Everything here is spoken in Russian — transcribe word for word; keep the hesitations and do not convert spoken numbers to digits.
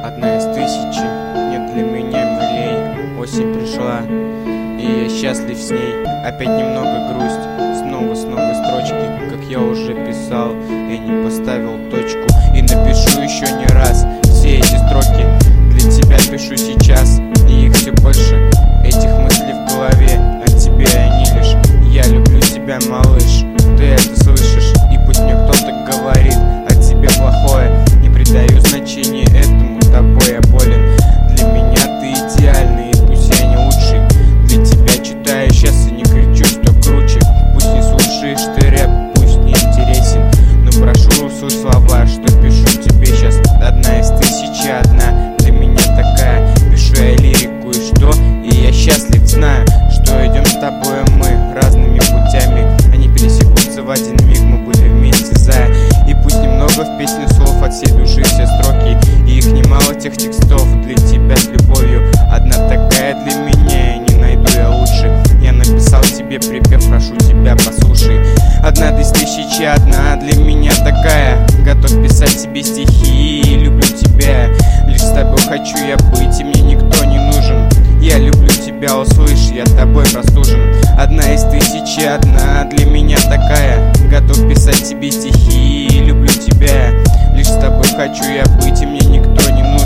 одна из тысячи. Нет для меня милей. Осень пришла, и я счастлив с ней. Опять немного грусть, снова с новой строчки. Как я уже писал, я не поставил точку. И напишу еще не раз все эти строки. Для тебя пишу сейчас, и их все больше. Этих мыслей в голове, от тебя они лишь. Я люблю тебя, малыш, ты это слышишь. И пусть мне кто-то говорит от тебя плохое, не придаю значения этому, тобой я болен. Для меня ты идеальный, и пусть я не лучший. Для тебя читаю сейчас и не кричу, что круче. Пусть не слушаешь ты рэп, пусть не интересен, но прошу услышь слова, что пишу тебе сейчас. Одна из тысячи, одна для меня такая. Пишу я лирику, и что? И я счастлив, знаю, что идем с тобой мы разными путями. Они пересекутся в один миг, мы будем вместе, зая. И пусть немного в песне слов, от всей души все строки, и их немало тех текстов для тебя с любовью. Одна такая для меня, и не найду я лучше. Я написал тебе припев, прошу тебя, послушай. Одна из тысячи, одна для меня такая. Готов писать тебе стихи, и люблю тебя. Лишь с тобой хочу я быть, и мне никто не нужен. Я люблю тебя, услышь, я тобой простужен. Одна из тысячи, одна для меня такая. Готов писать тебе стихи, и люблю тебя. Лишь с тобой хочу я быть, и мне никто не нужен.